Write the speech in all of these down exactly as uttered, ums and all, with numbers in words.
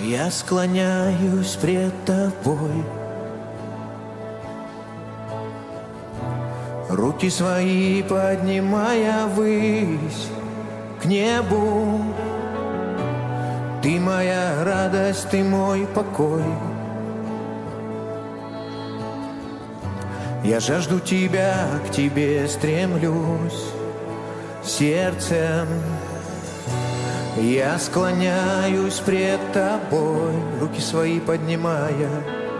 Я склоняюсь пред тобой, руки свои поднимая ввысь к небу. Ты моя радость, ты мой покой. Я жажду тебя, к тебе стремлюсь сердцем. Я склоняюсь пред тобой, руки свои поднимая,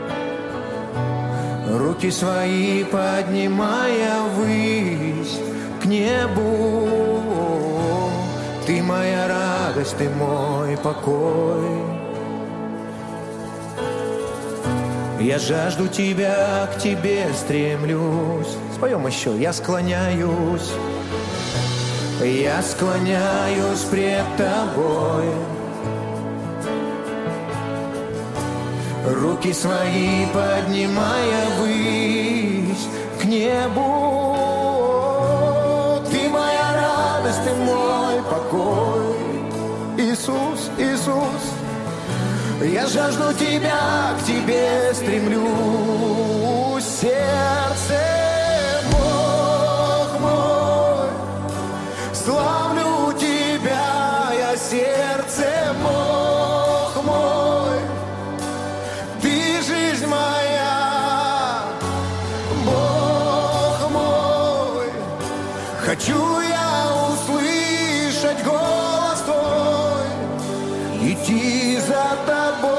руки свои поднимая ввысь к небу. Ты моя радость, ты мой покой. Я жажду тебя, к тебе стремлюсь. Споем еще. Я склоняюсь, я склоняюсь пред тобой, руки свои поднимая ввысь к небу. Ты моя радость, ты мой покой. Иисус, Иисус, я жажду тебя, к тебе стремлюсь сердцем. Бог мой, славлю тебя я сердцем. Бог мой, ты жизнь моя. Бог мой, хочу я услышать голос твой, идти за тобой.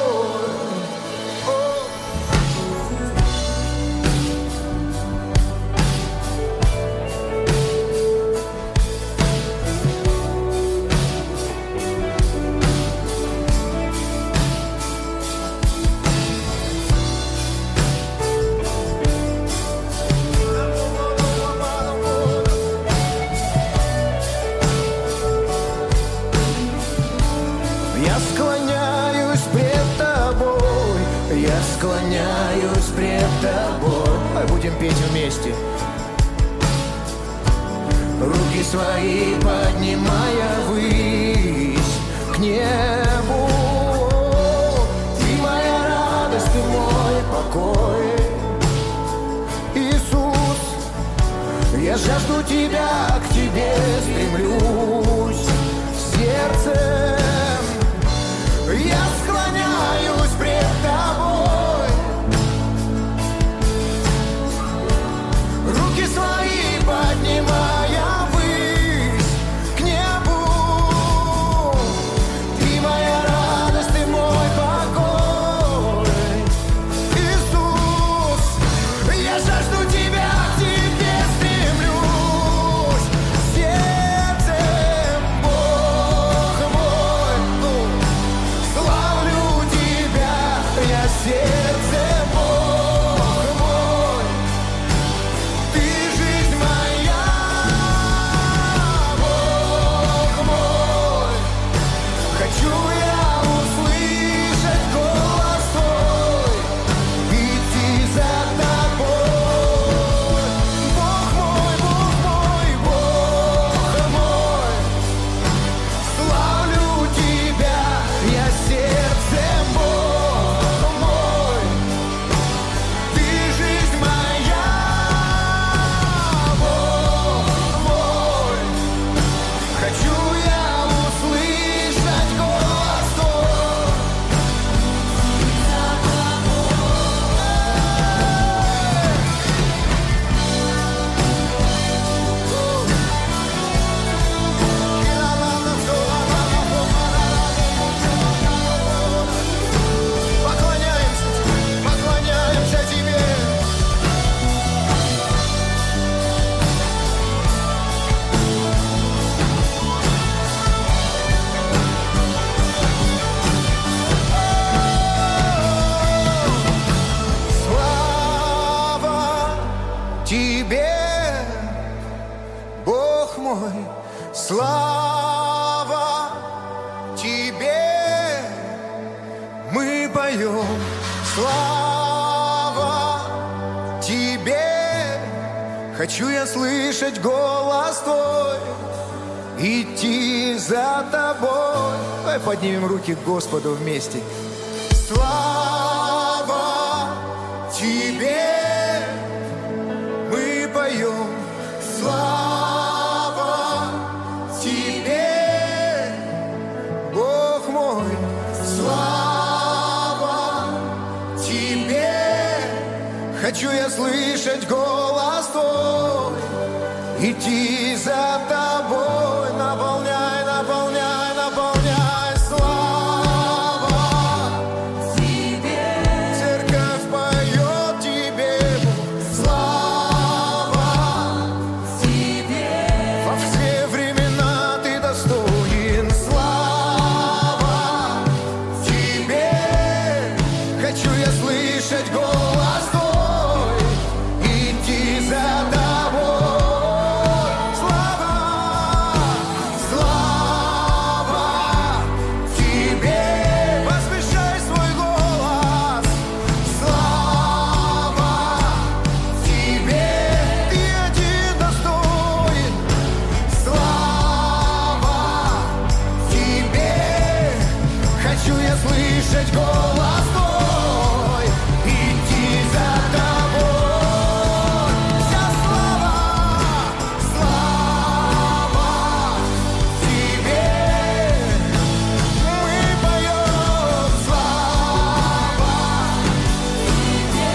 Склоняюсь пред тобой. Давай будем петь вместе. Руки свои поднимая ввысь к небу. Ты моя радость, ты мой покой. Иисус, я жажду тебя, к тебе стремлюсь сердцем. Я склоняюсь пред тобой, руки свои поднимая ввысь к небу. Ты моя радость, ты мой покой. Иисус, я жажду тебя, к тебе стремлюсь сердцем. Бог мой, славлю тебя я сердцем. Бог мой, ты жизнь моя. Бог мой, хочу я услышать голос твой, идти за тобой. Бог мой, Бог мой, Бог мой, славлю тебя я сердцем. Бог мой, ты жизнь моя. Бог мой, хочу я услышать голос твой. Поклоняемся, поклоняемся тебе. Слава тебе, Бог мой, слава тебе. Мы поем слава тебе. Хочу я слышать голос твой, идти за тобой. Давай поднимем руки к Господу вместе. Слава тебе, мы поем. Слава тебе, Бог мой. Слава тебе, хочу я слышать голос твой, идти за тобой, наполняй, наполняй, наполняй. Слава тебе, церковь поет тебе, слава тебе, во все времена ты достоин. Слава тебе, хочу я слышать голос твой, идти за тобой. Слышать голос твой, идти за тобой. Вся слава, слава тебе, мы поем. Слава тебе,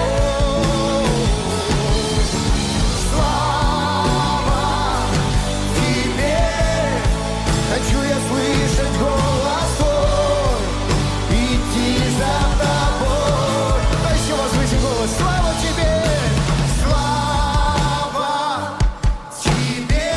слава тебе, хочу я слышать голос твой, идти за тобой. А еще возвысим голос. Слава тебе, слава тебе,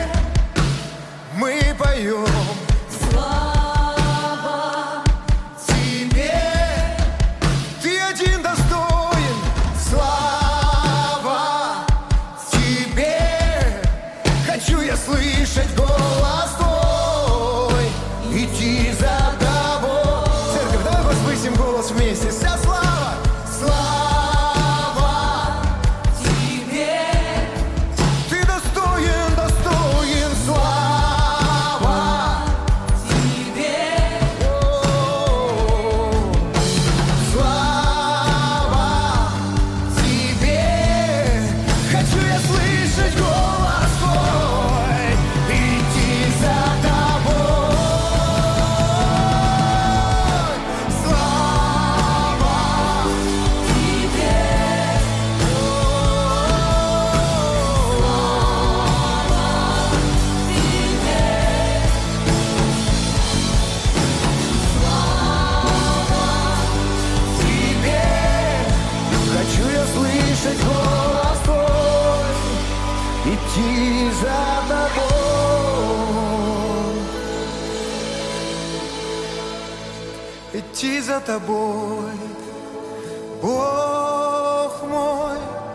мы поем. Слава тебе, ты один достоин. Слава тебе, хочу я слышать голос твой, идти за тобой. Церковь, давай возвысим голос вместе. Вся слава, слава тебе, ты достоин, достоин. Слава тебе, о-о-о. Слава тебе, хочу я слышать голос твой, идти за тобой. Слава тебе, тебе, хочу я слышать голос твой, идти за тобой, идти за тобой, Бог мой.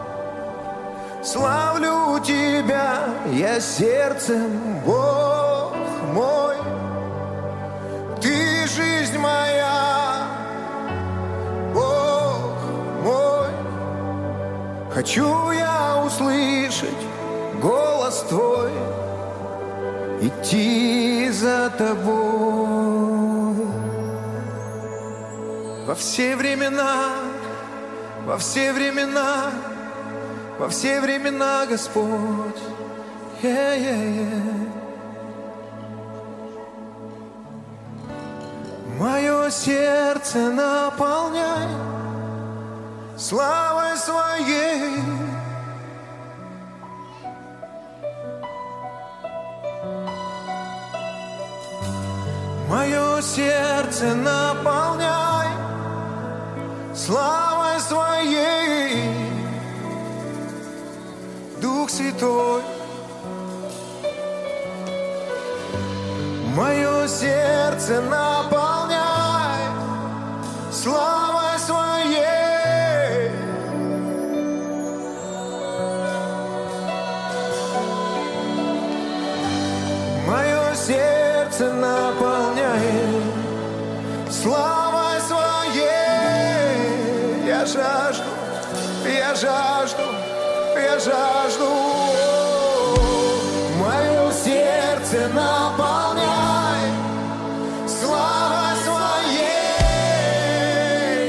Славлю тебя я сердцем, Бог мой. Ты жизнь моя, Бог мой. Хочу я услышать голос твой, идти за тобой. Во все времена, во все времена, во все времена, Господь. Yeah-yeah-yeah. Мое сердце наполняй славой своей. Мое сердце наполняй славой своей. Дух Святой, мое сердце наполняй славой своей. Мое сердце наполняй славой своей. Я жажду, я жажду, я жажду. Мое сердце наполняй славой своей.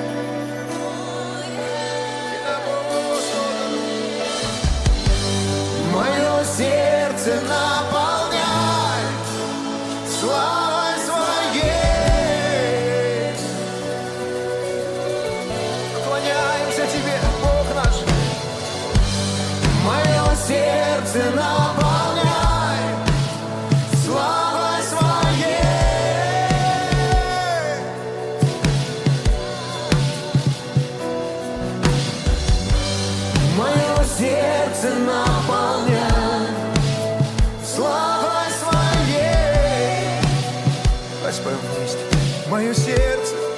Мое сердце наполняй славой своей. Поклоняемся Тебе, Бог наш. Мое сердце наполняй славой своей. Мое сердце наполняй славой своей. Давай споем вместе. Мое сердце